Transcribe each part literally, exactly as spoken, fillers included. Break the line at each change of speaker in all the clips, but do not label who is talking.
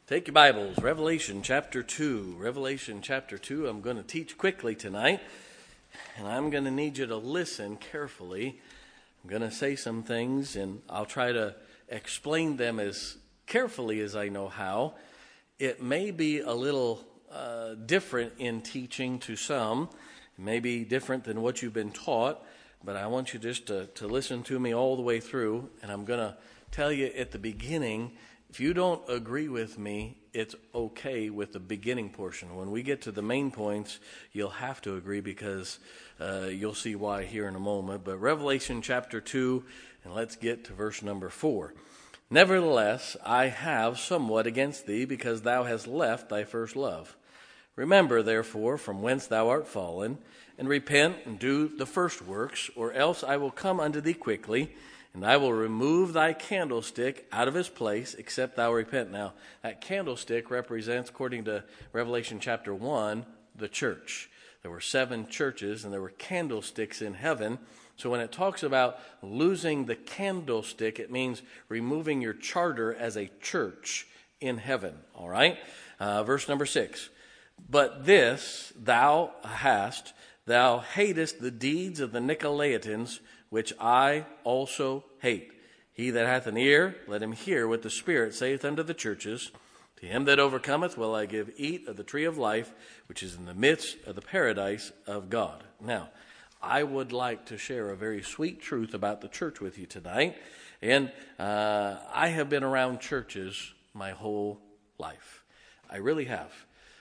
Take your Bibles, Revelation chapter two. Revelation chapter two. I'm going to teach quickly tonight, and I'm going to need you to listen carefully. I'm going to say some things, and I'll try to explain them as carefully as I know how. It may be a little uh, different in teaching to some. It may be different than what you've been taught, but I want you just to, to listen to me all the way through, and I'm going to tell you at the beginning, if you don't agree with me, it's okay with the beginning portion. When we get to the main points, you'll have to agree because uh, you'll see why here in a moment. But Revelation chapter two, and let's get to verse number four. Nevertheless, I have somewhat against thee, because thou hast left thy first love. Remember, therefore, from whence thou art fallen, and repent and do the first works, or else I will come unto thee quickly, and I will remove thy candlestick out of his place, except thou repent. Now, that candlestick represents, according to Revelation chapter one, the church. There were seven churches, and there were candlesticks in heaven. So when it talks about losing the candlestick, it means removing your charter as a church in heaven. All right? Uh, verse number six. But this thou hast, thou hatest the deeds of the Nicolaitans, which I also hate. He that hath an ear, let him hear what the Spirit saith unto the churches. To him that overcometh will I give eat of the tree of life, which is in the midst of the paradise of God. Now, I would like to share a very sweet truth about the church with you tonight. And uh, I have been around churches my whole life. I really have.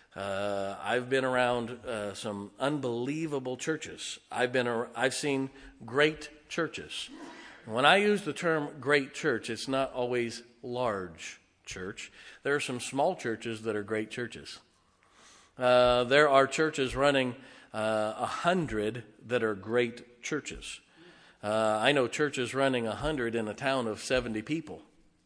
Uh, I've been around uh, some unbelievable churches. I've been, ar- I've seen great churches. When I use the term great church, it's not always large church. There are some small churches that are great churches. Uh, there are churches running a uh, hundred that are great churches. Uh, I know churches running a hundred in a town of seventy people.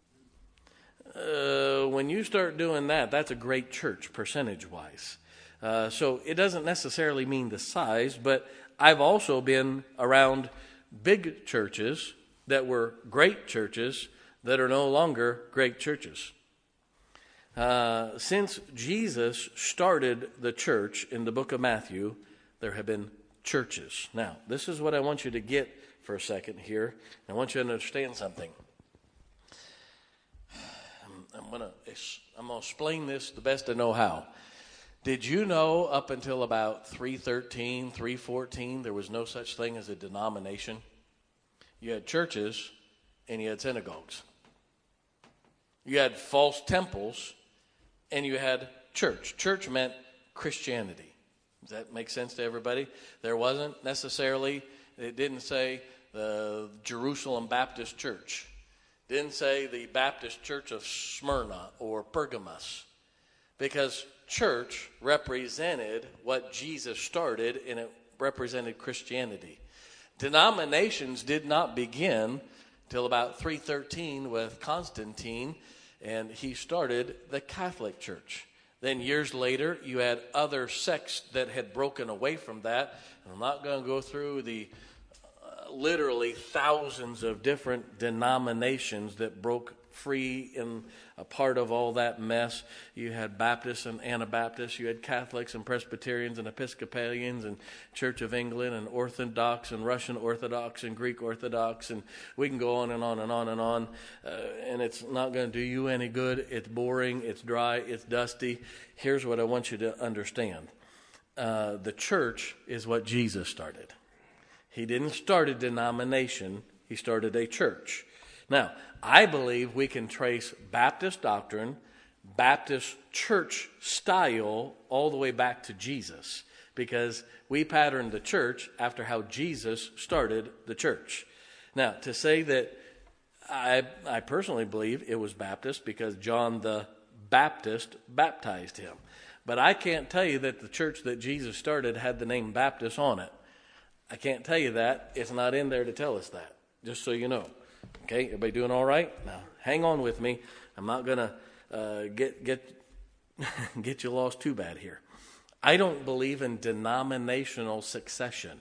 Uh, when you start doing that, that's a great church percentage-wise. Uh, so it doesn't necessarily mean the size, but I've also been around big churches that were great churches that are no longer great churches. Uh, since Jesus started the church in the book of Matthew, there have been churches. Now, this is what I want you to get for a second here. I want you to understand something. I'm going to I'm going to explain this the best I know how. Did you know up until about three thirteen, three fourteen, there was no such thing as a denomination? You had churches and you had synagogues. You had false temples and you had church. Church meant Christianity. Does that make sense to everybody? There wasn't necessarily, it didn't say the Jerusalem Baptist Church. Didn't say the Baptist Church of Smyrna or Pergamos, because church represented what Jesus started, and it represented Christianity. Denominations did not begin till about three thirteen with Constantine, and he started the Catholic Church. Then years later, you had other sects that had broken away from that. I'm not going to go through the literally thousands of different denominations that broke free in a part of all that mess. You had Baptists and Anabaptists. You had Catholics and Presbyterians and Episcopalians and Church of England and Orthodox and Russian Orthodox and Greek Orthodox. And we can go on and on and on and on. Uh, and it's not going to do you any good. It's boring. It's dry. It's dusty. Here's what I want you to understand. Uh, the church is what Jesus started. He didn't start a denomination. He started a church. Now, I believe we can trace Baptist doctrine, Baptist church style, all the way back to Jesus, because we patterned the church after how Jesus started the church. Now, to say that I, I personally believe it was Baptist because John the Baptist baptized him. But I can't tell you that the church that Jesus started had the name Baptist on it. I can't tell you that. It's not in there to tell us that, just so you know. Okay, everybody doing all right? Now, hang on with me. I'm not going to uh, get get get you lost too bad here. I don't believe in denominational succession.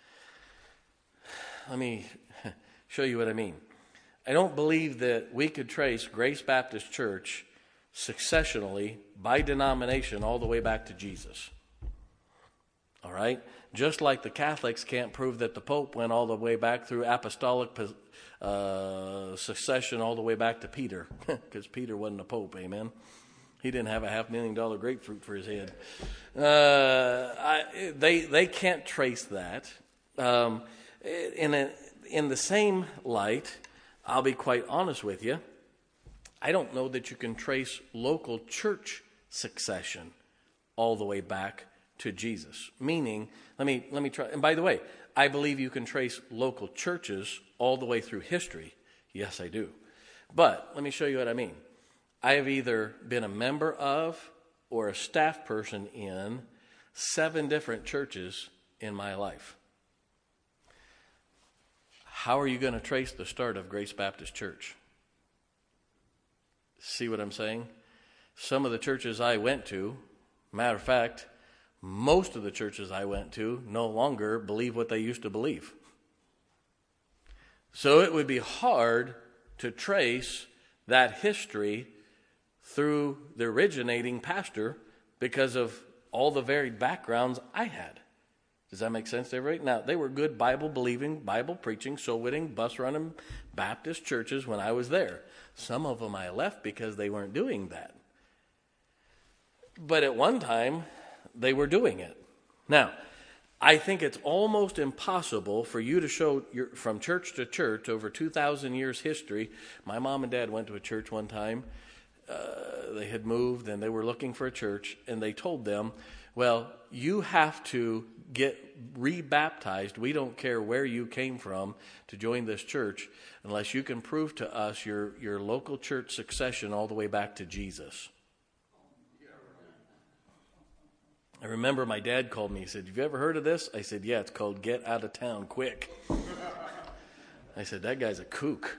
Let me show you what I mean. I don't believe that we could trace Grace Baptist Church successionally by denomination all the way back to Jesus. All right? Just like the Catholics can't prove that the Pope went all the way back through apostolic uh, succession all the way back to Peter, because Peter wasn't a Pope, amen? He didn't have a half million dollar grapefruit for his head. Uh, I, they they can't trace that. Um, in a, in the same light, I'll be quite honest with you. I don't know that you can trace local church succession all the way back to Jesus. Meaning, let me let me try. And by the way, I believe you can trace local churches all the way through history. Yes, I do. But let me show you what I mean. I have either been a member of or a staff person in seven different churches in my life. How are you going to trace the start of Grace Baptist Church? See what I'm saying? Some of the churches I went to, matter of fact, most of the churches I went to no longer believe what they used to believe. So it would be hard to trace that history through the originating pastor because of all the varied backgrounds I had. Does that make sense to everybody? Now, they were good Bible-believing, Bible-preaching, soul-winning, bus-running Baptist churches when I was there. Some of them I left because they weren't doing that. But at one time, they were doing it. Now, I think it's almost impossible for you to show your, from church to church over two thousand years history. My mom and dad went to a church one time. Uh, they had moved and they were looking for a church, and they told them, well, you have to get rebaptized. We don't care where you came from to join this church unless you can prove to us your, your local church succession all the way back to Jesus. I remember my dad called me. He said, have you ever heard of this? I said, yeah, it's called Get Out of Town Quick. I said, that guy's a kook.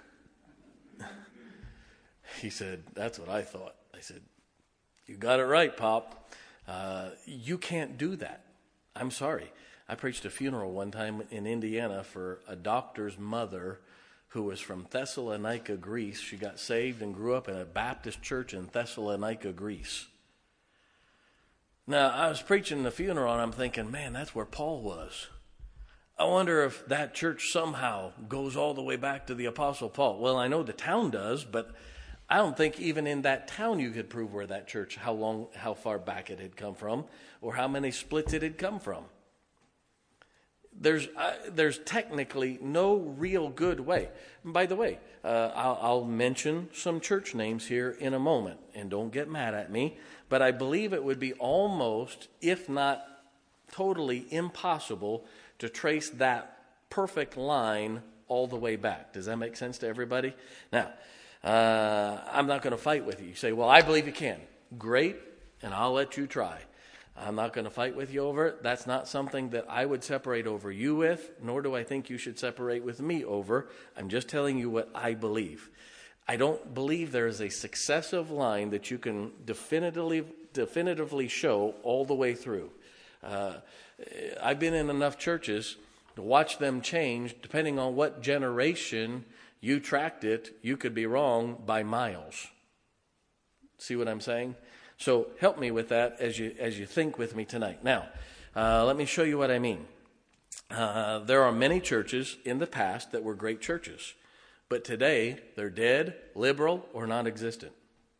He said, that's what I thought. I said, you got it right, Pop. Uh, you can't do that. I'm sorry. I preached a funeral one time in Indiana for a doctor's mother who was from Thessalonica, Greece. She got saved and grew up in a Baptist church in Thessalonica, Greece. Now, I was preaching the funeral, and I'm thinking, man, that's where Paul was. I wonder if that church somehow goes all the way back to the Apostle Paul. Well, I know the town does, but I don't think even in that town you could prove where that church, how long, how far back it had come from, or how many splits it had come from. There's uh, there's technically no real good way. And by the way, uh, I'll, I'll mention some church names here in a moment, and don't get mad at me, but I believe it would be almost, if not totally impossible, to trace that perfect line all the way back. Does that make sense to everybody? Now, uh, I'm not going to fight with you. You say, well, I believe you can. Great, and I'll let you try. I'm not going to fight with you over it. That's not something that I would separate over you with, nor do I think you should separate with me over. I'm just telling you what I believe. I don't believe there is a successive line that you can definitively definitively show all the way through. Uh, I've been in enough churches to watch them change. Depending on what generation you tracked it, you could be wrong by miles. See what I'm saying? So help me with that as you as you think with me tonight. Now, uh, let me show you what I mean. Uh, there are many churches in the past that were great churches, but today they're dead, liberal, or non-existent.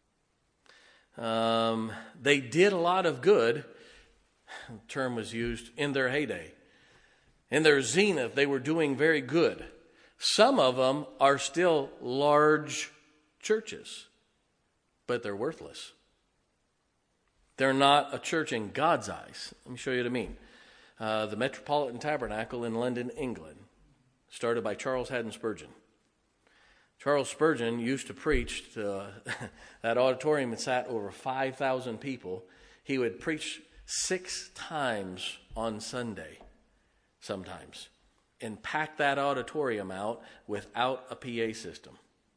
Um, they did a lot of good. The term was used in their heyday. In their zenith, they were doing very good. Some of them are still large churches, but they're worthless. They're not a church in God's eyes. Let me show you what I mean. Uh, the Metropolitan Tabernacle in London, England, started by Charles Haddon Spurgeon. Charles Spurgeon used to preach to uh, that auditorium that sat over five thousand people. He would preach six times on Sunday, sometimes, and pack that auditorium out without a P A system.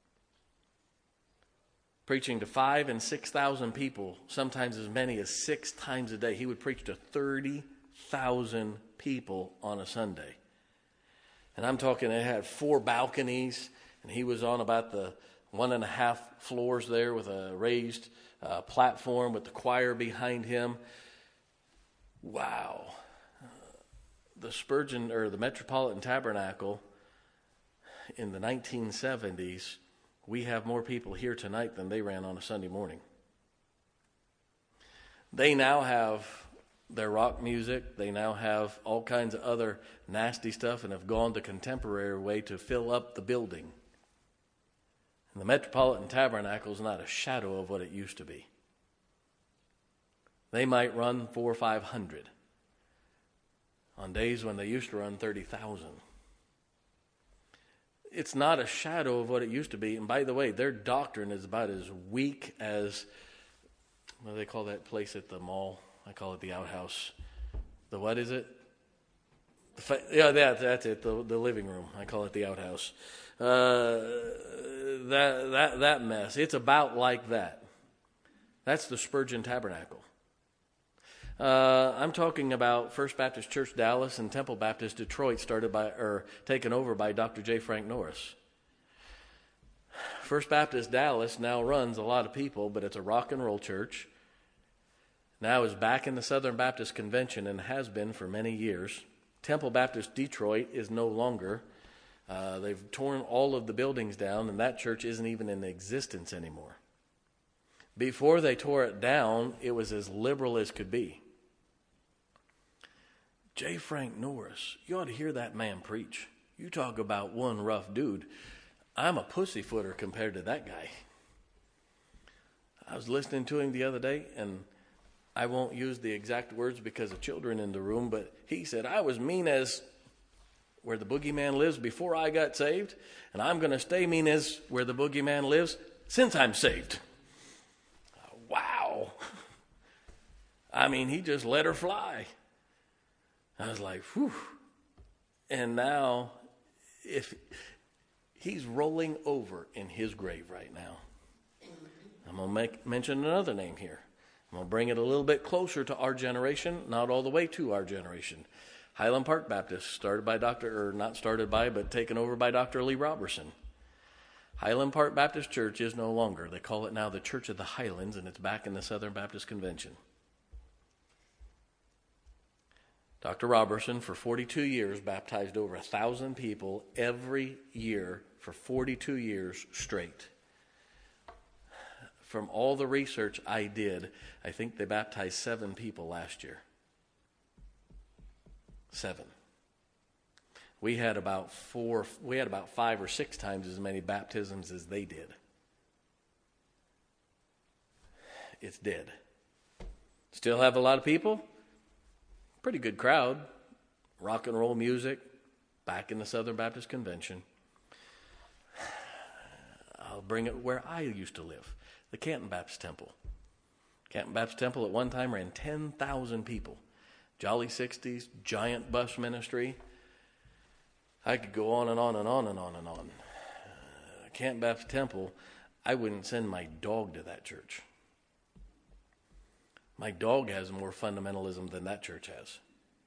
Preaching to five and six thousand people, sometimes as many as six times a day. He would preach to thirty thousand people on a Sunday. And I'm talking, it had four balconies, and he was on about the one and a half floors there with a raised uh, platform with the choir behind him. Wow. Uh, the Spurgeon, or the Metropolitan Tabernacle in the nineteen seventies, we have more people here tonight than they ran on a Sunday morning. They now have their rock music. They now have all kinds of other nasty stuff and have gone the contemporary way to fill up the building. And the Metropolitan Tabernacle is not a shadow of what it used to be. They might run four or five hundred on days when they used to run thirty thousand. It's not a shadow of what it used to be. And by the way, their doctrine is about as weak as, what do they call that place at the mall? I call it the outhouse. The what is it? The fa- yeah, that, that's it, the, the living room. I call it the outhouse. Uh, that, that, that mess. It's about like that. That's the Spurgeon Tabernacle. Uh, I'm talking about First Baptist Church Dallas and Temple Baptist Detroit, started by or taken over by Doctor J. Frank Norris. First Baptist Dallas now runs a lot of people, but it's a rock and roll church. Now is back in the Southern Baptist Convention and has been for many years. Temple Baptist Detroit is no longer. Uh, they've torn all of the buildings down, and that church isn't even in existence anymore. Before they tore it down, it was as liberal as could be. J. Frank Norris, you ought to hear that man preach. You talk about one rough dude. I'm a pussyfooter compared to that guy. I was listening to him the other day, and I won't use the exact words because of children in the room, but he said, I was mean as where the boogeyman lives before I got saved, and I'm going to stay mean as where the boogeyman lives since I'm saved. Wow. I mean, he just let her fly. I was like, whew. And now, if he's rolling over in his grave right now. I'm going to make, mention another name here. I'm going to bring it a little bit closer to our generation, not all the way to our generation. Highland Park Baptist, started by Doctor, or not started by, but taken over by Doctor Lee Robertson. Highland Park Baptist Church is no longer. They call it now the Church of the Highlands, and it's back in the Southern Baptist Convention. Doctor Robertson, for forty-two years, baptized over a thousand people every year for forty-two years straight. From all the research I did, I think they baptized seven people last year. Seven. We had about four, we had about five or six times as many baptisms as they did. It's dead. Still have a lot of people. Pretty good crowd. Rock and roll music. Back in the Southern Baptist Convention. I'll bring it where I used to live. The Canton Baptist Temple. Canton Baptist Temple at one time ran ten thousand people. Jolly sixties, giant bus ministry. I could go on and on and on and on and on. Uh, Canton Baptist Temple, I wouldn't send my dog to that church. My dog has more fundamentalism than that church has.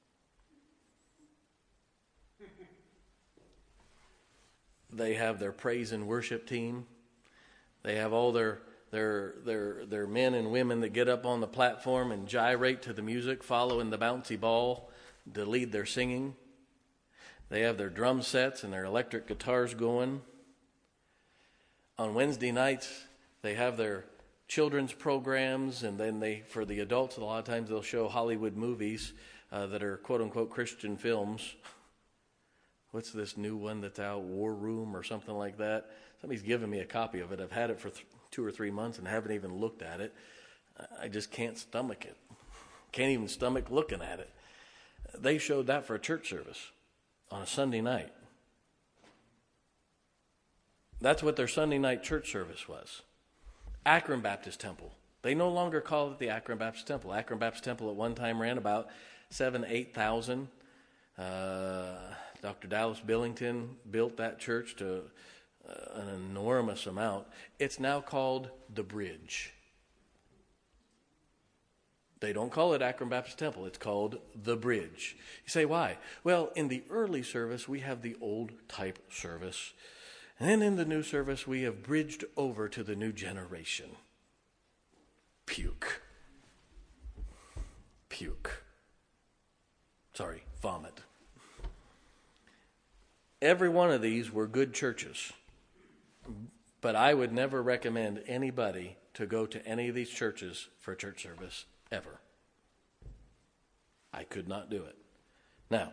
They have their praise and worship team. They have all their their their their men and women that get up on the platform and gyrate to the music, following the bouncy ball to lead their singing. They have their drum sets and their electric guitars going. On Wednesday nights, they have their children's programs, and then they, for the adults, a lot of times they'll show Hollywood movies uh, that are quote-unquote Christian films. What's this new one that's out, War Room or something like that? Somebody's given me a copy of it. I've had it for th- two or three months and haven't even looked at it. I just can't stomach it. Can't even stomach looking at it. They showed that for a church service on a Sunday night. That's what their Sunday night church service was. Akron Baptist Temple. They no longer call it the Akron Baptist Temple. Akron Baptist Temple at one time ran about seven, eight thousand. Uh, Doctor Dallas Billington built that church to uh, an enormous amount. It's now called The Bridge. They don't call it Akron Baptist Temple. It's called The Bridge. You say, why? Well, in the early service, we have the old type service. And then in the new service, we have bridged over to the new generation. puke. Puke. Sorry, vomit. Every one of these were good churches. But I would never recommend anybody to go to any of these churches for church service, ever. I could not do it. Now,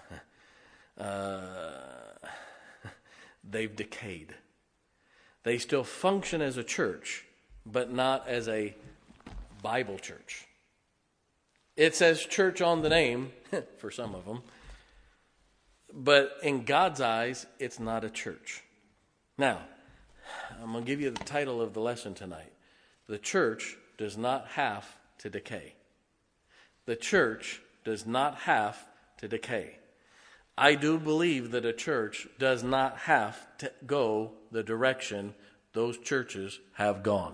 uh, they've decayed. They still function as a church, but not as a Bible church. It says church on the name, for some of them, but in God's eyes, it's not a church. Now, I'm going to give you the title of the lesson tonight. The church does not have to decay. The church does not have to decay. I do believe that a church does not have to go the direction those churches have gone.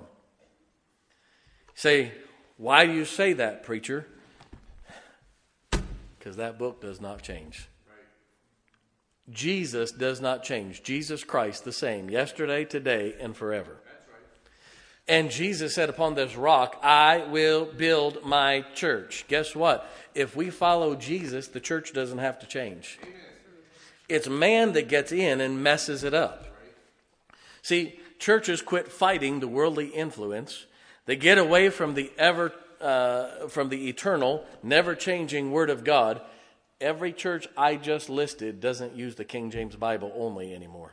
Say, why do you say that, preacher? Because that book does not change. Right. Jesus does not change. Jesus Christ the same, yesterday, today, and forever. That's right. And Jesus said, upon this rock, I will build my church. Guess what? If we follow Jesus, the church doesn't have to change. Amen. It's man that gets in and messes it up. Right. See, churches quit fighting the worldly influence. They get away from the ever Uh, from the eternal, never-changing Word of God. Every church I just listed doesn't use the King James Bible only anymore.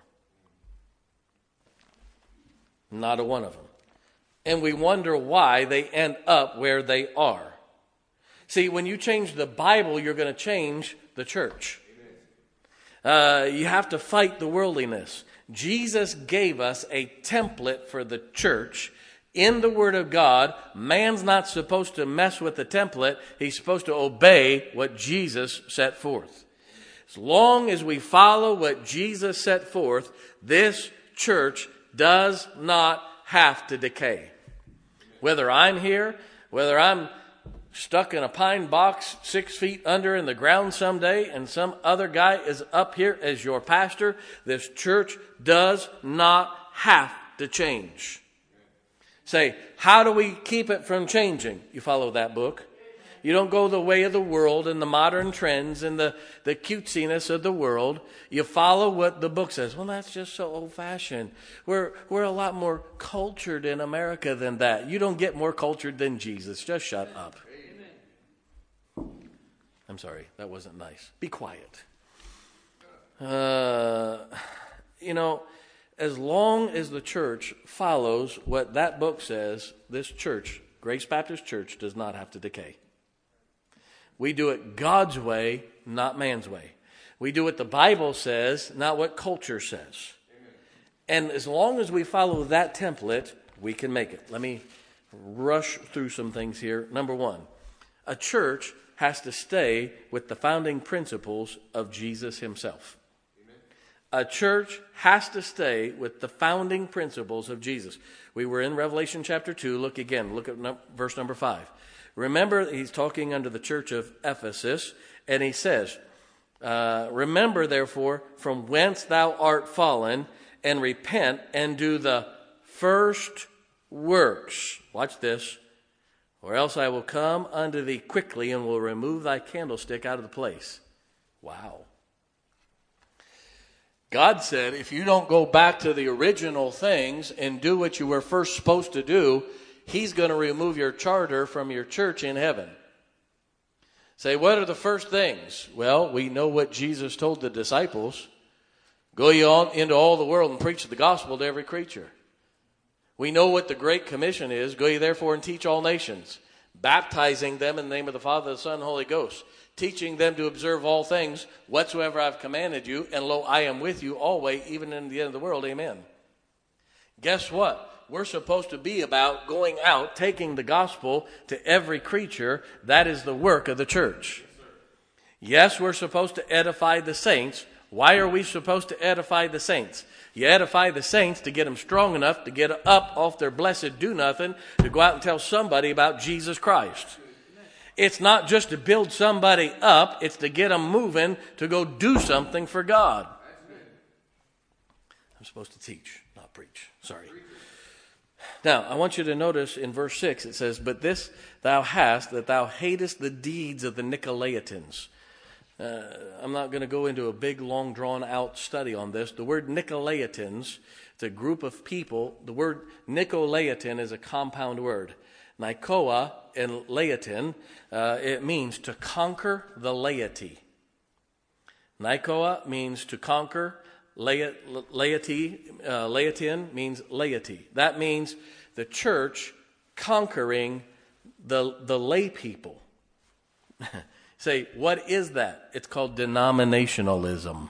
Not a one of them. And we wonder why they end up where they are. See, when you change the Bible, you're going to change the church. Uh, you have to fight the worldliness. Jesus gave us a template for the church. In the Word of God, man's not supposed to mess with the template. He's supposed to obey what Jesus set forth. As long as we follow what Jesus set forth, this church does not have to decay. Whether I'm here, whether I'm stuck in a pine box six feet under in the ground someday and some other guy is up here as your pastor, this church does not have to change. Say, how do we keep it from changing? You follow that book. You don't go the way of the world and the modern trends and the, the cutesiness of the world. You follow what the book says. Well, that's just so old-fashioned. We're, we're a lot more cultured in America than that. You don't get more cultured than Jesus. Just shut up. I'm sorry, that wasn't nice. Be quiet. Uh, you know... As long as the church follows what that book says, this church, Grace Baptist Church, does not have to decay. We do it God's way, not man's way. We do what the Bible says, not what culture says. Amen. And as long as we follow that template, we can make it. Let me rush through some things here. Number one, a church has to stay with the founding principles of Jesus himself. A church has to stay with the founding principles of Jesus. We were in Revelation chapter two. Look again. Look at no, verse number five. Remember, he's talking unto the church of Ephesus, and he says, uh, remember, therefore, from whence thou art fallen, and repent, and do the first works. Watch this. Or else I will come unto thee quickly, and will remove thy candlestick out of the place. Wow. God said, if you don't go back to the original things and do what you were first supposed to do, he's going to remove your charter from your church in heaven. Say, what are the first things? Well, we know what Jesus told the disciples. Go ye on into all the world and preach the gospel to every creature. We know what the Great Commission is. Go ye therefore and teach all nations, baptizing them in the name of the Father, the Son, and the Holy Ghost, teaching them to observe all things whatsoever I've commanded you, and lo, I am with you always, even in the end of the world. Amen. Guess what? We're supposed to be about going out, taking the gospel to every creature. That is the work of the church. Yes, we're supposed to edify the saints. Why are we supposed to edify the saints? You edify the saints to get them strong enough to get up off their blessed do-nothing to go out and tell somebody about Jesus Christ. It's not just to build somebody up. It's to get them moving to go do something for God. I'm supposed to teach, not preach. Sorry. Now, I want you to notice in verse six, it says, "But this thou hast, that thou hatest the deeds of the Nicolaitans." Uh, I'm not going to go into a big, long, drawn-out study on this. The word Nicolaitans, it's a group of people. The word Nicolaitan is a compound word. Nikoa and Laitin, uh, it means to conquer the laity. Nikoa means to conquer. Laity, uh, Laitin means laity. That means the church conquering the, the lay people. Say, what is that? It's called denominationalism.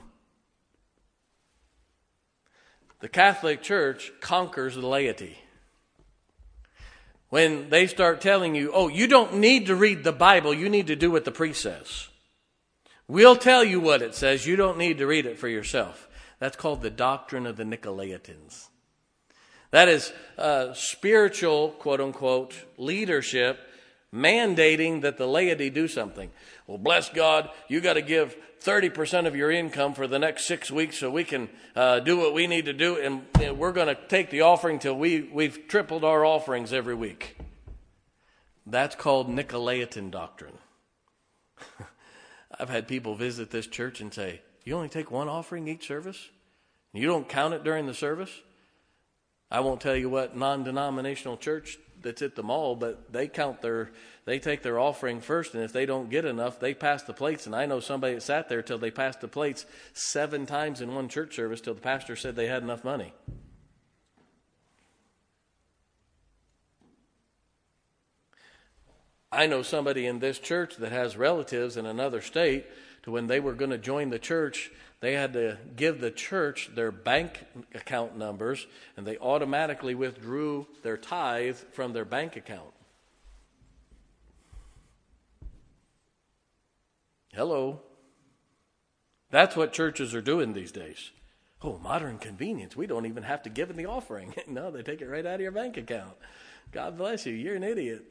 The Catholic Church conquers the laity. When they start telling you, oh, you don't need to read the Bible, you need to do what the priest says. We'll tell you what it says, you don't need to read it for yourself. That's called the doctrine of the Nicolaitans. That is uh, spiritual, quote-unquote, leadership mandating that the laity do something. Well, bless God, you got to give thirty percent of your income for the next six weeks so we can uh, do what we need to do, and, and we're going to take the offering till we, we've tripled our offerings every week. That's called Nicolaitan doctrine. I've had people visit this church and say, you only take one offering each service? You don't count it during the service? I won't tell you what non-denominational church that's at the mall, but they count their, they take their offering first, and if they don't get enough, they pass the plates. And I know somebody that sat there till they passed the plates seven times in one church service till the pastor said they had enough money. I know somebody in this church that has relatives in another state to when they were going to join the church, they had to give the church their bank account numbers, and they automatically withdrew their tithe from their bank account. Hello. That's what churches are doing these days. Oh, modern convenience. We don't even have to give in the offering. No, they take it right out of your bank account. God bless you. You're an idiot.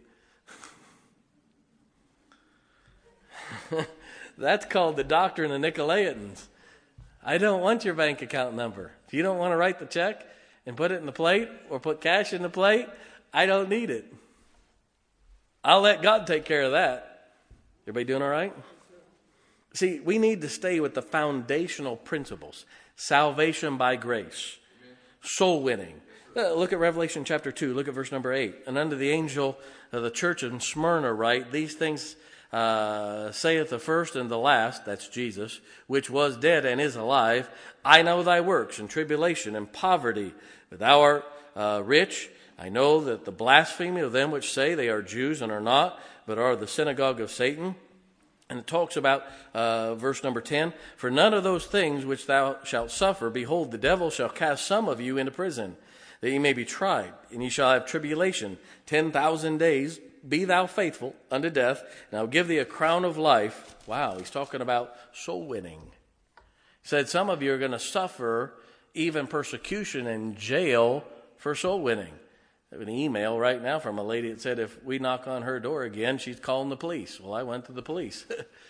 That's called the doctrine of Nicolaitans. I don't want your bank account number. If you don't want to write the check and put it in the plate or put cash in the plate, I don't need it. I'll let God take care of that. Everybody doing all right? See, we need to stay with the foundational principles. Salvation by grace. Soul winning. Uh, look at Revelation chapter two. Look at verse number eight. And unto the angel of the church in Smyrna write, these things uh, saith the first and the last, that's Jesus, which was dead and is alive. I know thy works and tribulation and poverty, but thou art uh, rich. I know that the blasphemy of them which say they are Jews and are not, but are the synagogue of Satan. And it talks about uh, verse number ten, for none of those things which thou shalt suffer, behold, the devil shall cast some of you into prison, that ye may be tried, and ye shall have tribulation ten thousand days. Be thou faithful unto death, and I will give thee a crown of life. Wow, he's talking about soul winning. He said some of you are going to suffer even persecution and jail for soul winning. I have an email right now from a lady that said if we knock on her door again, she's calling the police. Well, I went to the police.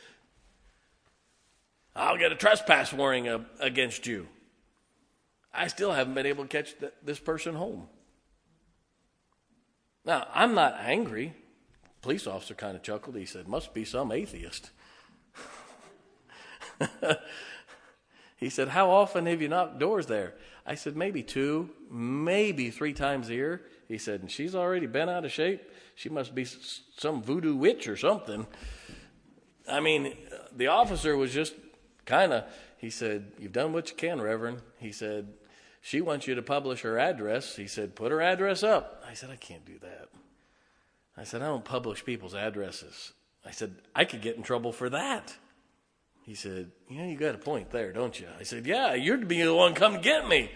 I'll get a trespass warning against you. I still haven't been able to catch th- this person home. Now, I'm not angry. The police officer kind of chuckled. He said, must be some atheist. He said, how often have you knocked doors there? I said, maybe two, maybe three times a year. He said, and she's already been out of shape. She must be some voodoo witch or something. I mean, the officer was just kind of, he said, you've done what you can, Reverend. He said, she wants you to publish her address. He said, put her address up. I said, I can't do that. I said, I don't publish people's addresses. I said, I could get in trouble for that. He said, you know, you got a point there, don't you? I said, yeah, you're to be the one come get me.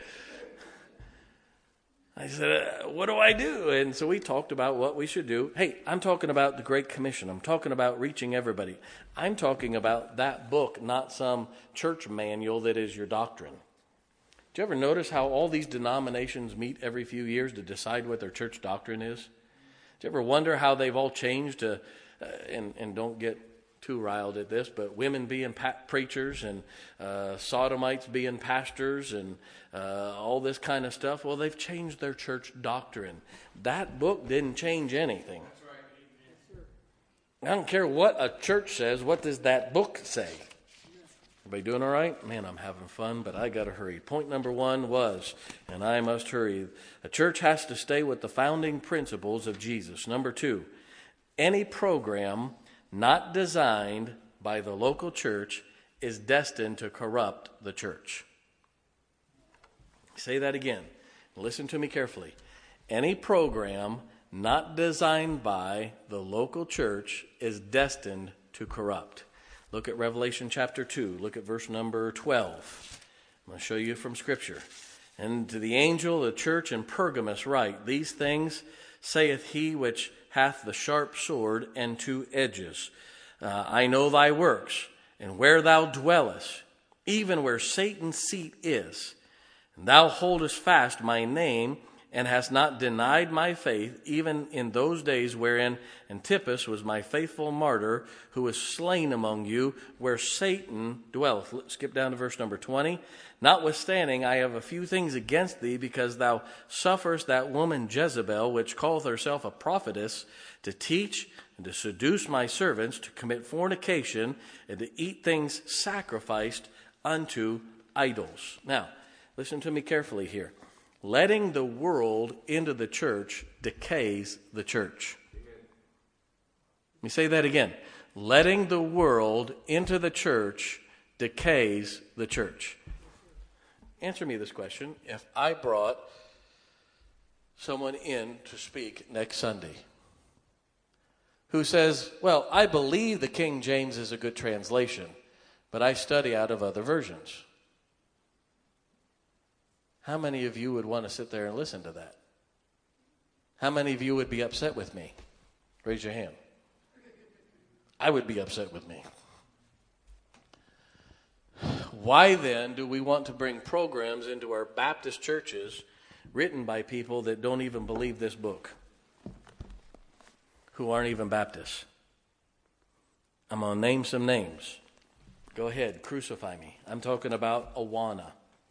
I said, uh, what do I do? And so we talked about what we should do. Hey, I'm talking about the Great Commission. I'm talking about reaching everybody. I'm talking about that book, not some church manual that is your doctrine. Do you ever notice how all these denominations meet every few years to decide what their church doctrine is? Do you ever wonder how they've all changed to, uh, and, and don't get too riled at this, but women being pa- preachers and uh, sodomites being pastors and uh, all this kind of stuff. Well, they've changed their church doctrine. That book didn't change anything. I don't care what a church says. What does that book say? Everybody doing all right? Man, I'm having fun, but I got to hurry. Point number one was, and I must hurry, a church has to stay with the founding principles of Jesus. Number two, any program not designed by the local church is destined to corrupt the church. Say that again. Listen to me carefully. Any program not designed by the local church is destined to corrupt. Look at Revelation chapter two. Look at verse number twelve. I'm going to show you from Scripture. And to the angel of the church in Pergamos write, these things saith he which hath the sharp sword and two edges. Uh, I know thy works, and where thou dwellest, even where Satan's seat is. And thou holdest fast my name, and hast not denied my faith, even in those days wherein Antipas was my faithful martyr, who was slain among you, where Satan dwelleth. Skip down to verse number twenty. Notwithstanding, I have a few things against thee, because thou sufferest that woman Jezebel, which calleth herself a prophetess, to teach and to seduce my servants to commit fornication and to eat things sacrificed unto idols. Now, listen to me carefully here. Letting the world into the church decays the church. Let me say that again. Letting the world into the church decays the church. Answer me this question. If I brought someone in to speak next Sunday who says, well, I believe the King James is a good translation, but I study out of other versions. How many of you would want to sit there and listen to that? How many of you would be upset with me? Raise your hand. I would be upset with me. Why then do we want to bring programs into our Baptist churches written by people that don't even believe this book? Who aren't even Baptists? I'm going to name some names. Go ahead, crucify me. I'm talking about Awana.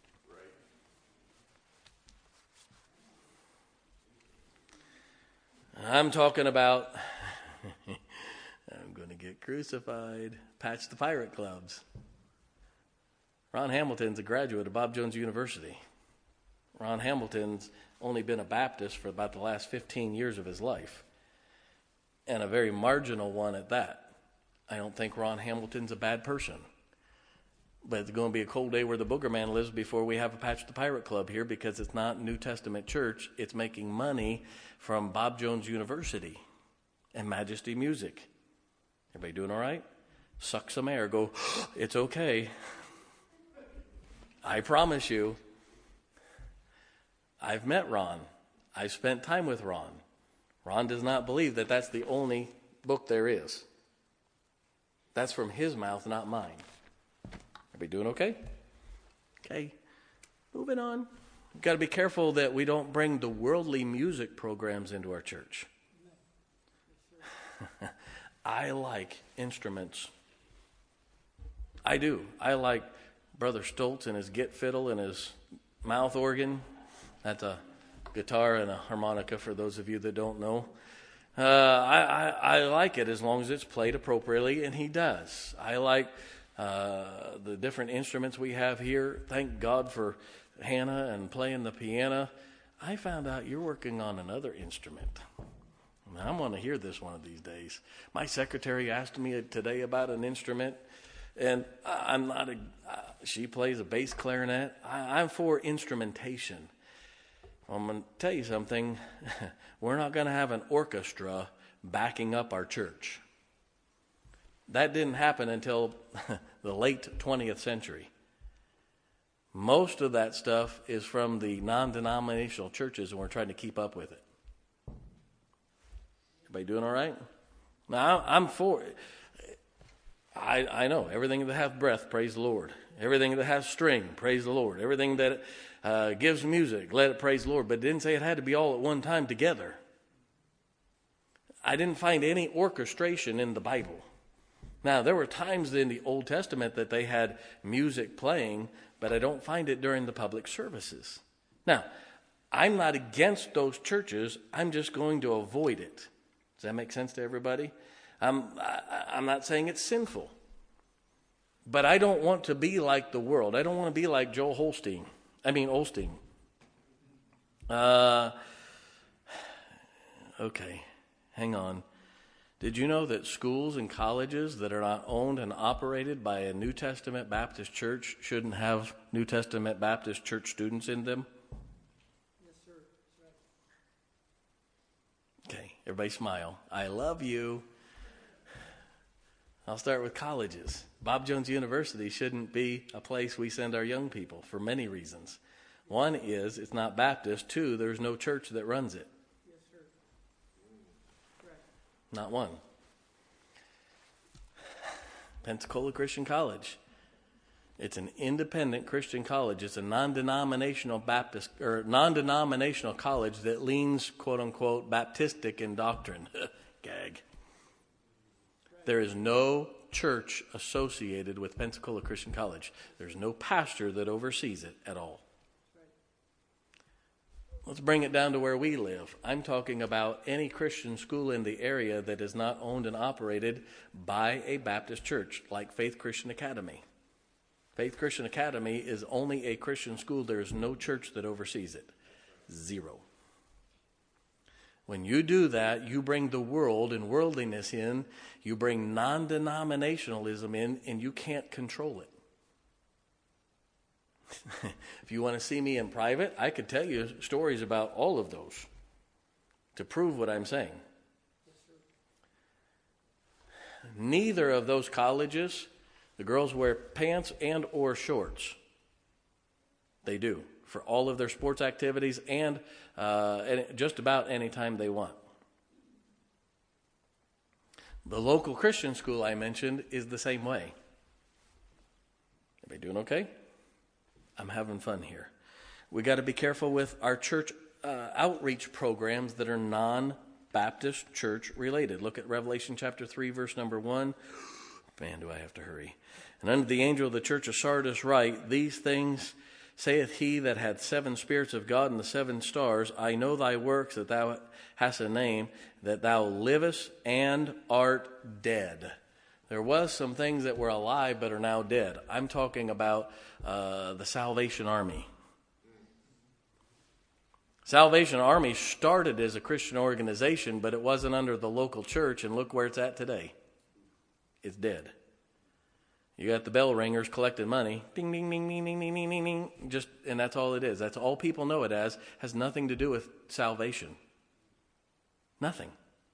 I'm talking about, I'm going to get crucified, Patch the Pirate Clubs. Ron Hamilton's a graduate of Bob Jones University. Ron Hamilton's only been a Baptist for about the last fifteen years of his life, and a very marginal one at that. I don't think Ron Hamilton's a bad person. But it's going to be a cold day where the booger man lives before we have a Patch the Pirate Club here, because it's not New Testament church. It's making money from Bob Jones University and Majesty Music. Everybody doing all right? Suck some air. Go, it's okay. I promise you, I've met Ron. I've spent time with Ron. Ron does not believe that that's the only book there is. That's from his mouth, not mine. Everybody doing okay? Okay. Moving on. We've got to be careful that we don't bring the worldly music programs into our church. I like instruments. I do. I like Brother Stoltz and his git fiddle and his mouth organ. That's a guitar and a harmonica for those of you that don't know. Uh, I, I, I like it as long as it's played appropriately, and he does. I like uh, the different instruments we have here. Thank God for Hannah and playing the piano. I found out you're working on another instrument. I'm going to hear this one of these days. My secretary asked me today about an instrument, and I'm not a, uh, she plays a bass clarinet. I, I'm for instrumentation. I'm going to tell you something. We're not going to have an orchestra backing up our church. That didn't happen until the late twentieth century. Most of that stuff is from the non-denominational churches, and we're trying to keep up with it. Everybody doing all right? Now, I'm for it. I, I know everything that hath breath, praise the Lord. Everything that has string, praise the Lord. Everything that uh, gives music, let it praise the Lord. But it didn't say it had to be all at one time together. I didn't find any orchestration in the Bible. Now, there were times in the Old Testament that they had music playing, but I don't find it during the public services. Now, I'm not against those churches. I'm just going to avoid it. Does that make sense to everybody? I'm, I, I'm not saying it's sinful. But I don't want to be like the world. I don't want to be like Joel Holstein. I mean, Osteen. Uh, okay, hang on. Did you know that schools and colleges that are not owned and operated by a New Testament Baptist church shouldn't have New Testament Baptist church students in them?
Yes, sir. That's right.
Okay, everybody smile. I love you. I'll start with colleges. Bob Jones University shouldn't be a place we send our young people for many reasons. One is it's not Baptist. Two, there's no church that runs it.
Yes, sir. Correct.
Not one. Pensacola Christian College. It's an independent Christian college. It's a non-denominational Baptist or non-denominational college that leans, quote unquote, Baptistic in doctrine. Gag. There is no church associated with Pensacola Christian College. There's no pastor that oversees it at all. Let's bring it down to where we live. I'm talking about any Christian school in the area that is not owned and operated by a Baptist church, like Faith Christian Academy. Faith Christian Academy is only a Christian school. There is no church that oversees it. Zero. When you do that, you bring the world and worldliness in, you bring non-denominationalism in, and you can't control it. If you want to see me in private, I could tell you stories about all of those to prove what I'm saying.
Yes, sir.
Neither of those colleges, the girls wear pants and or shorts. They do. For all of their sports activities and uh, just about any time they want. The local Christian school I mentioned is the same way. Everybody doing okay? I'm having fun here. We got to be careful with our church uh, outreach programs that are non-Baptist church related. Look at Revelation chapter three, verse number one. Man, do I have to hurry. And unto the angel of the church of Sardis write, these things saith he that hath seven spirits of God and the seven stars, I know thy works, that thou hast a name, that thou livest and art dead. There was some things that were alive but are now dead. I'm talking about uh, the Salvation Army. Salvation Army started as a Christian organization, but it wasn't under the local church, and look where it's at today. It's dead. You got the bell ringers collecting money. Ding, ding, ding, ding, ding, ding, ding, ding, ding. Just, and that's all it is. That's all people know it as. Has nothing to do with salvation. Nothing.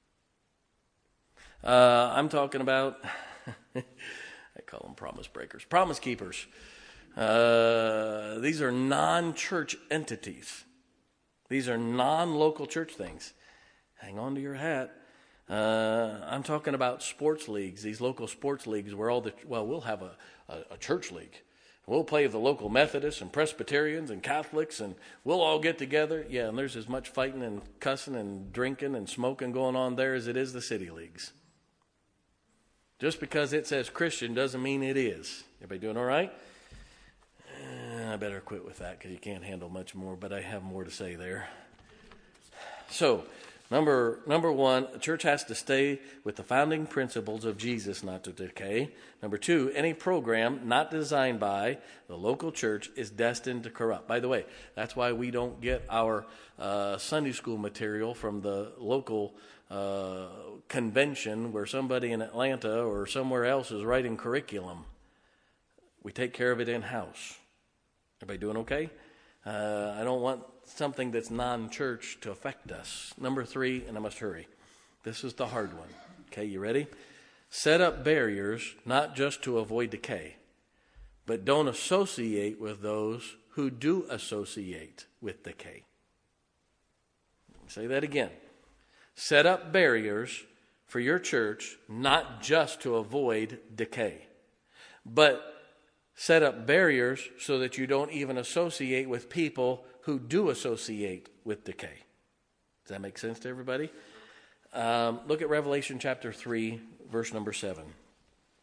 Uh, I'm talking about, I call them promise breakers. Promise keepers. Uh, these are non-church entities. These are non-local church things. Hang on to your hat. Uh, I'm talking about sports leagues, these local sports leagues where all the, well, we'll have a, a, a church league. We'll play the local Methodists and Presbyterians and Catholics, and we'll all get together. Yeah, and there's as much fighting and cussing and drinking and smoking going on there as it is the city leagues. Just because it says Christian doesn't mean it is. Everybody doing all right? Uh, I better quit with that because you can't handle much more, but I have more to say there. So, Number number one, a church has to stay with the founding principles of Jesus, not to decay. Number two, any program not designed by the local church is destined to corrupt. By the way, that's why we don't get our uh, Sunday school material from the local uh, convention where somebody in Atlanta or somewhere else is writing curriculum. We take care of it in-house. Everybody doing okay? Uh, I don't want something that's non-church to affect us. Number three, and I must hurry. This is the hard one. Okay, you ready? Set up barriers, not just to avoid decay, but don't associate with those who do associate with decay. Say that again. Set up barriers for your church, not just to avoid decay, but set up barriers so that you don't even associate with people who do associate with decay. Does that make sense to everybody? Um, look at Revelation chapter three, verse number seven.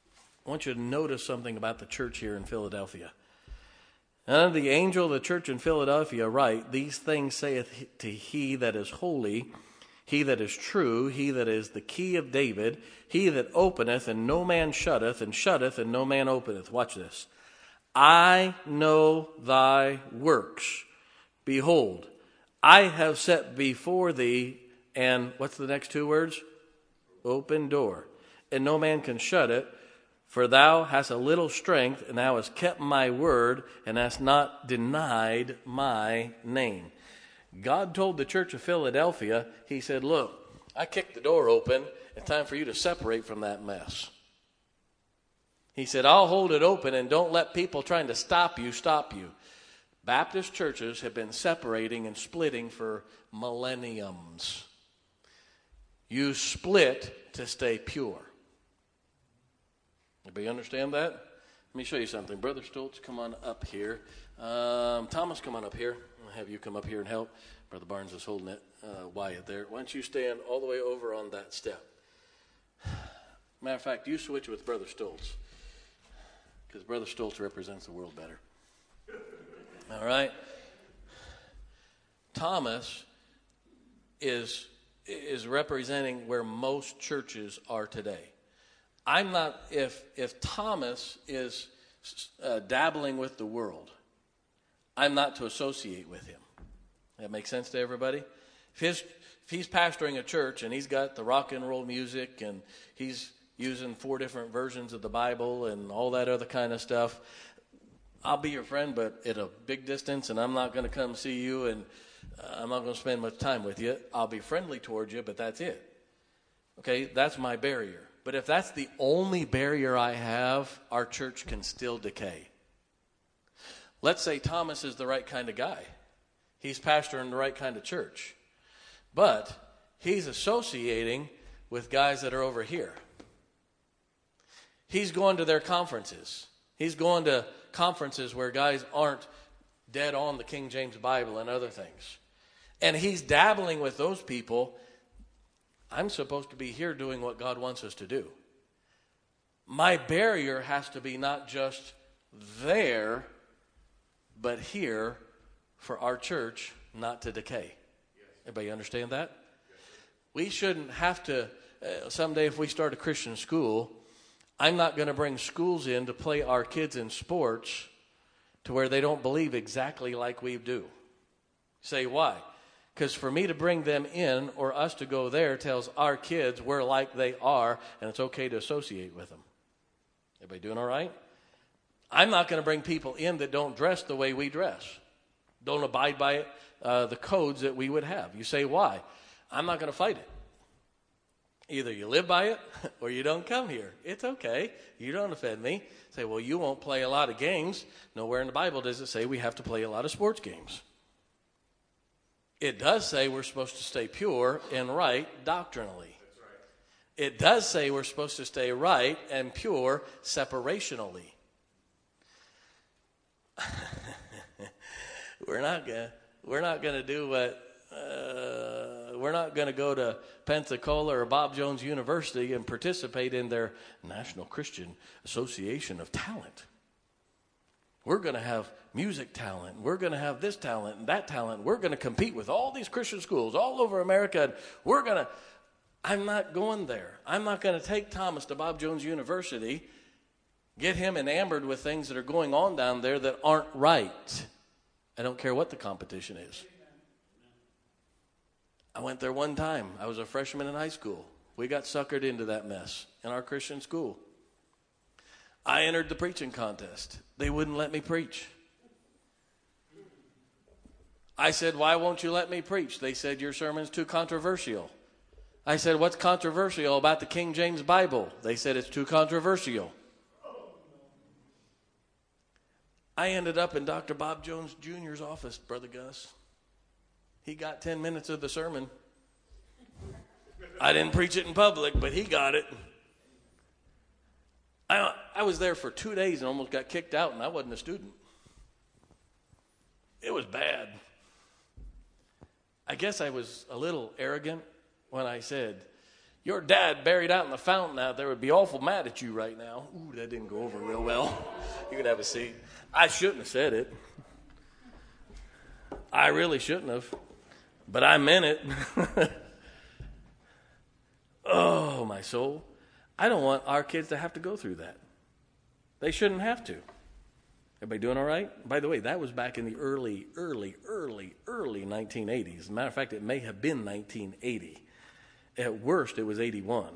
I want you to notice something about the church here in Philadelphia. And the angel of the church in Philadelphia write, these things saith to he that is holy, he that is true, he that is the key of David, he that openeth and no man shutteth, and shutteth and no man openeth. Watch this. I know thy works. Behold, I have set before thee, and what's the next two words? Open door. And no man can shut it. For thou hast a little strength, and thou hast kept my word, and hast not denied my name. God told the church of Philadelphia, he said, look, I kicked the door open. It's time for you to separate from that mess. He said, I'll hold it open, and don't let people trying to stop you stop you. Baptist churches have been separating and splitting for millenniums. You split to stay pure. Everybody understand that? Let me show you something. Brother Stoltz, come on up here. Um, Thomas, come on up here. I'll have you come up here and help. Brother Barnes is holding it. Uh, Wyatt there. Why don't you stand all the way over on that step? Matter of fact, you switch with Brother Stoltz, because Brother Stoltz represents the world better. All right? Thomas is, is representing where most churches are today. I'm not, if if Thomas is uh, dabbling with the world, I'm not to associate with him. That makes sense to everybody? If, his, if he's pastoring a church and he's got the rock and roll music and he's using four different versions of the Bible and all that other kind of stuff, I'll be your friend, but at a big distance, and I'm not going to come see you, and uh, I'm not going to spend much time with you. I'll be friendly towards you, but that's it. Okay, that's my barrier. But if that's the only barrier I have, our church can still decay. Let's say Thomas is the right kind of guy. He's pastoring the right kind of church. But he's associating with guys that are over here. He's going to their conferences. He's going to conferences where guys aren't dead on the King James Bible and other things. And he's dabbling with those people. I'm supposed to be here doing what God wants us to do. My barrier has to be not just there, but here for our church not to decay. Yes. Everybody understand that? Yes. We shouldn't have to, uh, someday if we start a Christian school, I'm not going to bring schools in to play our kids in sports to where they don't believe exactly like we do. Say why? Because for me to bring them in or us to go there tells our kids we're like they are, and it's okay to associate with them. Everybody doing all right? I'm not going to bring people in that don't dress the way we dress, don't abide by it, uh, the codes that we would have. You say, why? I'm not going to fight it. Either you live by it or you don't come here. It's okay. You don't offend me. Say, well, you won't play a lot of games. Nowhere in the Bible does it say we have to play a lot of sports games. It does say we're supposed to stay pure and right doctrinally. That's right. It does say we're supposed to stay right and pure separationally. we're not gonna we're not gonna do what uh, we're not gonna go to Pensacola or Bob Jones University and participate in their National Christian Association of Talent. We're going to have music talent. We're going to have this talent and that talent. We're going to compete with all these Christian schools all over America. And we're going to, I'm not going there. I'm not going to take Thomas to Bob Jones University, get him enamored with things that are going on down there that aren't right. I don't care what the competition is. I went there one time. I was a freshman in high school. We got suckered into that mess in our Christian school. I entered the preaching contest. They wouldn't let me preach. I said, why won't you let me preach? They said, your sermon's too controversial. I said, what's controversial about the King James Bible? They said, it's too controversial. I ended up in Doctor Bob Jones Junior's office, Brother Gus. He got ten minutes of the sermon. I didn't preach it in public, but he got it. I, I was there for two days and almost got kicked out, and I wasn't a student. It was bad. I guess I was a little arrogant when I said, Your dad buried out in the fountain out there would be awful mad at you right now. Ooh, that didn't go over real well. You could have a seat. I shouldn't have said it. I really shouldn't have. But I meant it. Oh, my soul. I don't want our kids to have to go through that. They shouldn't have to. Everybody doing all right? By the way, that was back in the early, early, early, early nineteen eighties. As a matter of fact, it may have been nineteen eighty. At worst, it was eighty-one.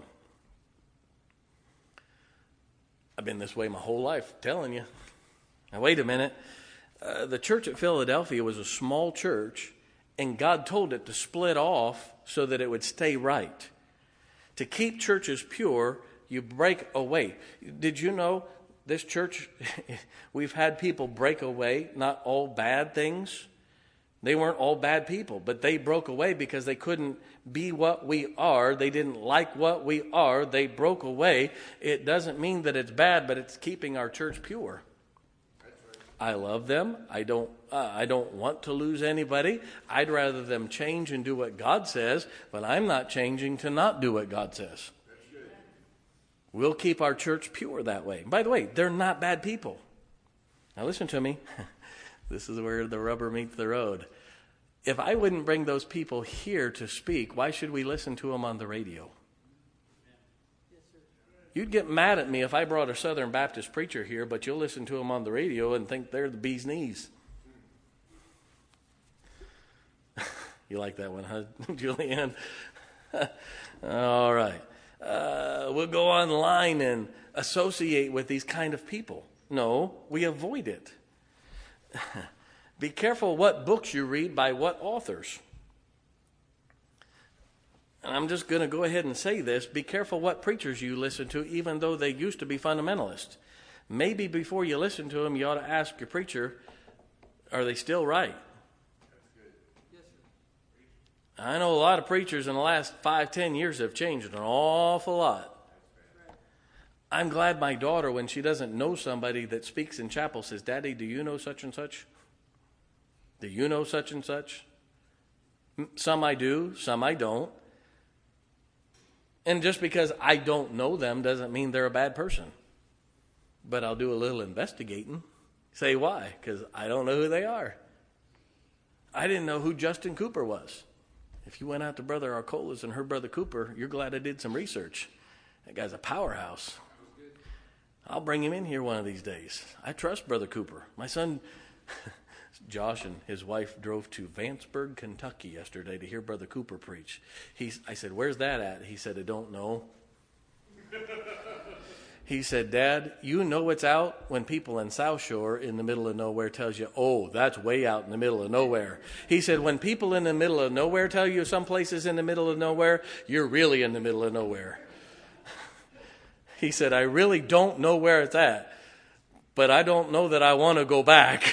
I've been this way my whole life, telling you. Now, wait a minute. Uh, the church at Philadelphia was a small church, and God told it to split off so that it would stay right. To keep churches pure, you break away. Did you know this church, we've had people break away, not all bad things. They weren't all bad people, but they broke away because they couldn't be what we are. They didn't like what we are. They broke away. It doesn't mean that it's bad, but it's keeping our church pure. I love them. I don't uh, I don't want to lose anybody. I'd rather them change and do what God says, but I'm not changing to not do what God says. We'll keep our church pure that way. By the way, they're not bad people. Now listen to me. This is where the rubber meets the road. If I wouldn't bring those people here to speak, why should we listen to them on the radio? You'd get mad at me if I brought a Southern Baptist preacher here, but you'll listen to them on the radio and think they're the bee's knees. You like that one, huh, Julianne? All right. Uh, we'll go online and associate with these kind of people. No, we avoid it. Be careful what books you read by what authors. And I'm just going to go ahead and say this. Be careful what preachers you listen to, even though they used to be fundamentalists. Maybe before you listen to them, you ought to ask your preacher, are they still right?
Yes, sir.
I know a lot of preachers in the last five, ten years have changed an awful lot. I'm glad my daughter, when she doesn't know somebody that speaks in chapel, says, Daddy, do you know such and such? Do you know such and such? Some I do, some I don't. And just because I don't know them doesn't mean they're a bad person. But I'll do a little investigating. Say why? Because I don't know who they are. I didn't know who Justin Cooper was. If you went out to Brother Arcola's and heard Brother Cooper, you're glad I did some research. That guy's a powerhouse. I'll bring him in here one of these days. I trust Brother Cooper. My son, Josh, and his wife drove to Vanceburg, Kentucky yesterday to hear Brother Cooper preach. He's, I said, where's that at? He said, I don't know. He said, Dad, you know it's out when people in South Shore in the middle of nowhere tells you, oh, that's way out in the middle of nowhere. He said, when people in the middle of nowhere tell you some places in the middle of nowhere, you're really in the middle of nowhere. He said, I really don't know where it's at, but I don't know that I want to go back.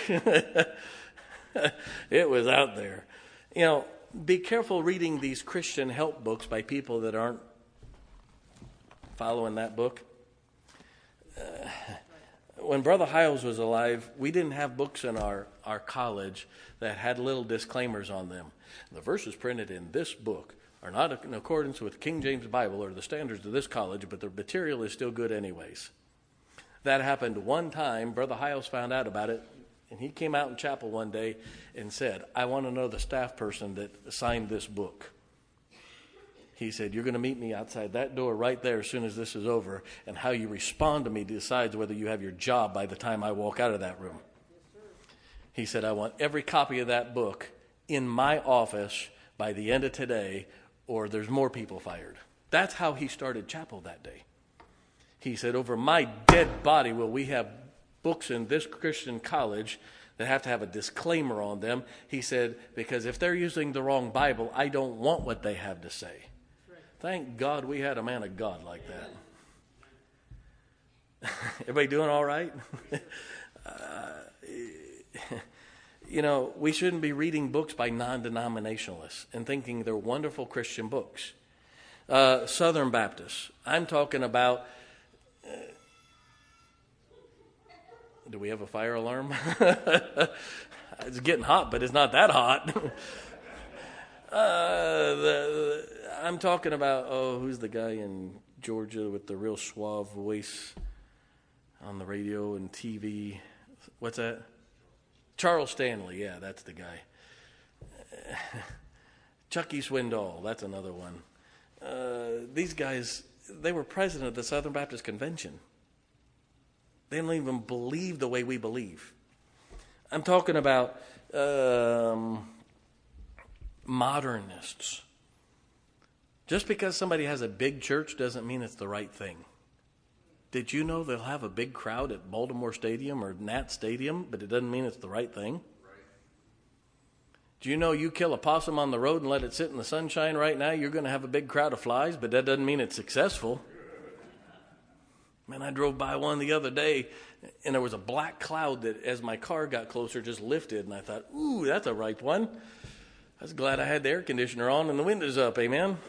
It was out there. You know, be careful reading these Christian help books by people that aren't following that book. Uh, when Brother Hiles was alive, we didn't have books in our, our college that had little disclaimers on them. The verses printed in this book are not in accordance with King James Bible or the standards of this college, but the material is still good anyways. That happened one time. Brother Hiles found out about it, and he came out in chapel one day and said, I want to know the staff person that signed this book. He said, you're going to meet me outside that door right there as soon as this is over, and how you respond to me decides whether you have your job by the time I walk out of that room. Yes, he said, I want every copy of that book in my office by the end of today, or there's more people fired. That's how he started chapel that day. He said, over my dead body will we have books in this Christian college that have to have a disclaimer on them. He said, because if they're using the wrong Bible, I don't want what they have to say. Thank God we had a man of God like that. Everybody doing all right? uh, you know, we shouldn't be reading books by non-denominationalists and thinking they're wonderful Christian books. Uh, Southern Baptists. I'm talking about... Uh, do we have a fire alarm? It's getting hot, but it's not that hot. Uh, the, the, I'm talking about, oh, who's the guy in Georgia with the real suave voice on the radio and T V? What's that? Charles Stanley. Yeah, that's the guy. Chucky Swindoll. That's another one. Uh, these guys, they were president of the Southern Baptist Convention. They don't even believe the way we believe. I'm talking about um, modernists. Just because somebody has a big church doesn't mean it's the right thing. Did you know they'll have a big crowd at Baltimore Stadium or Nat Stadium, but it doesn't mean it's the right thing? Right. Do you know you kill a possum on the road and let it sit in the sunshine right now, you're going to have a big crowd of flies, but that doesn't mean it's successful. Man, I drove by one the other day, and there was a black cloud that, as my car got closer, just lifted, and I thought, ooh, that's a ripe one. I was glad I had the air conditioner on and the windows up, amen?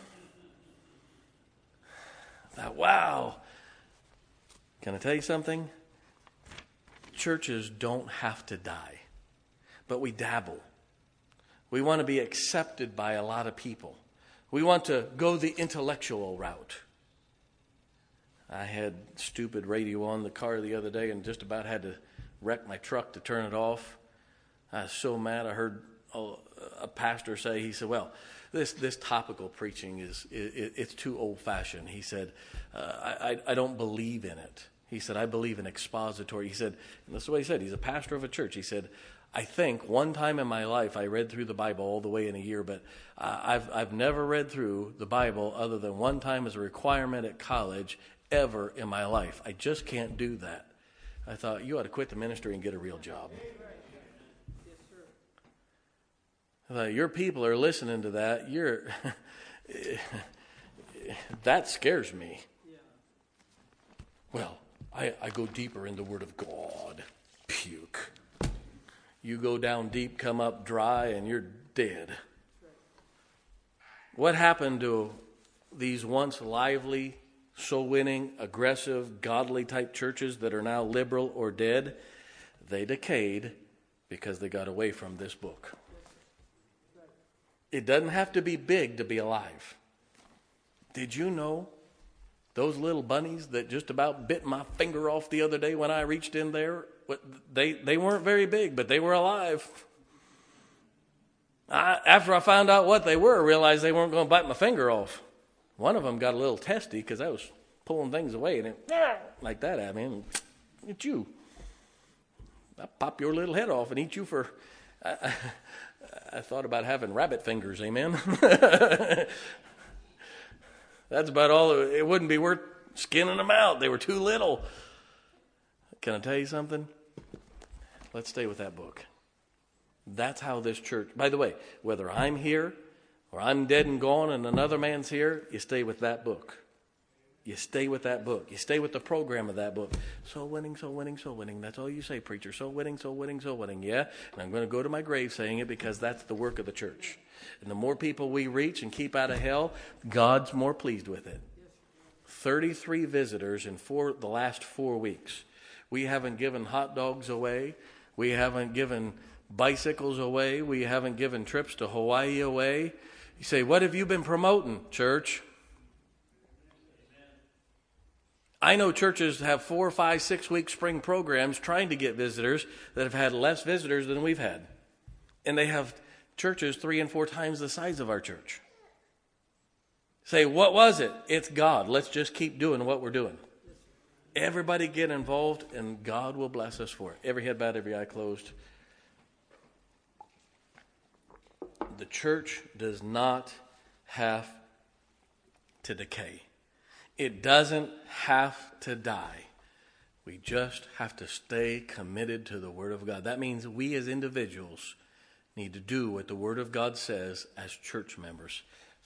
I thought, wow. Can I tell you something? Churches don't have to die, but we dabble. We want to be accepted by a lot of people. We want to go the intellectual route. I had stupid radio on the car the other day and just about had to wreck my truck to turn it off. I was so mad. I heard a, a pastor say, he said, well, this this topical preaching is, it, it's too old-fashioned. He said, uh, I, I don't believe in it. He said, I believe in expository. He said, and that's what he said. He's a pastor of a church. He said, I think one time in my life I read through the Bible all the way in a year, but uh, I've I've never read through the Bible other than one time as a requirement at college ever in my life. I just can't do that. I thought, you ought to quit the ministry and get a real job. I thought, your people are listening to that. You're that scares me. Well, I, I go deeper in the Word of God. Puke. You go down deep, come up dry, and you're dead. What happened to these once lively, soul-winning, aggressive, godly-type churches that are now liberal or dead? They decayed because they got away from this book. It doesn't have to be big to be alive. Did you know those little bunnies that just about bit my finger off the other day when I reached in there, they, they weren't very big, but they were alive. I, after I found out what they were, I realized they weren't going to bite my finger off. One of them got a little testy because I was pulling things away, and it like that at me, and it's you. I'll pop your little head off and eat you for... I, I, I thought about having rabbit fingers, amen? That's about all. It wouldn't be worth skinning them out. They were too little. Can I tell you something? Let's stay with that book. That's how this church, by the way, whether I'm here or I'm dead and gone and another man's here, you stay with that book. You stay with that book. You stay with the program of that book. Soul winning, soul winning, soul winning. That's all you say, preacher. Soul winning, soul winning, soul winning. Yeah, and I'm going to go to my grave saying it because that's the work of the church. And the more people we reach and keep out of hell, God's more pleased with it. thirty-three visitors in four the last four weeks. We haven't given hot dogs away. We haven't given bicycles away. We haven't given trips to Hawaii away. You say, what have you been promoting, church? I know churches have four, five, six-week spring programs trying to get visitors that have had less visitors than we've had. And they have churches three and four times the size of our church. Say, what was it? It's God. Let's just keep doing what we're doing. Everybody get involved, and God will bless us for it. Every head bowed, every eye closed. The church does not have to decay. It doesn't have to die. We just have to stay committed to the Word of God. That means we as individuals need to do what the Word of God says as church members.